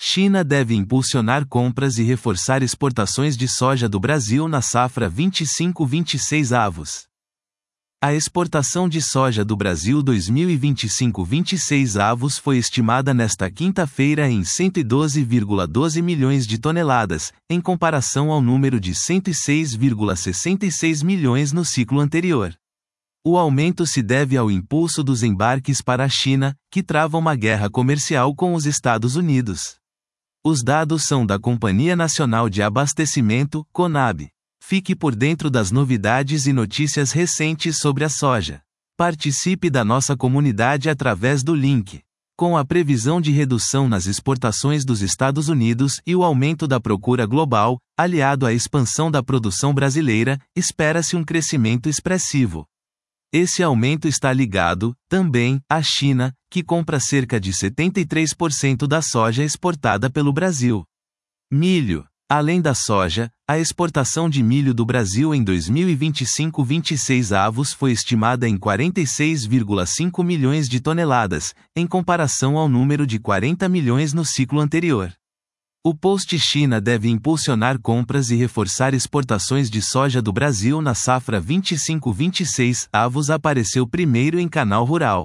China deve impulsionar compras e reforçar exportações de soja do Brasil na safra 25-26 avos. A exportação de soja do Brasil 2025-26 avos foi estimada nesta quinta-feira em 112,12 milhões de toneladas, em comparação ao número de 106,66 milhões no ciclo anterior. O aumento se deve ao impulso dos embarques para a China, que trava uma guerra comercial com os Estados Unidos. Os dados são da Companhia Nacional de Abastecimento, CONAB. Fique por dentro das novidades e notícias recentes sobre a soja. Participe da nossa comunidade através do link. Com a previsão de redução nas exportações dos Estados Unidos e o aumento da procura global, aliado à expansão da produção brasileira, espera-se um crescimento expressivo. Esse aumento está ligado, também, à China, que compra cerca de 73% da soja exportada pelo Brasil. Milho. Além da soja, a exportação de milho do Brasil em 2025-26 avos foi estimada em 46,5 milhões de toneladas, em comparação ao número de 40 milhões no ciclo anterior. O Post China deve impulsionar compras e reforçar exportações de soja do Brasil na safra 25-26 avos apareceu primeiro em Canal Rural.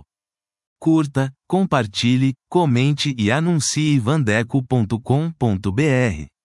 Curta, compartilhe, comente e anuncie vandeco.com.br.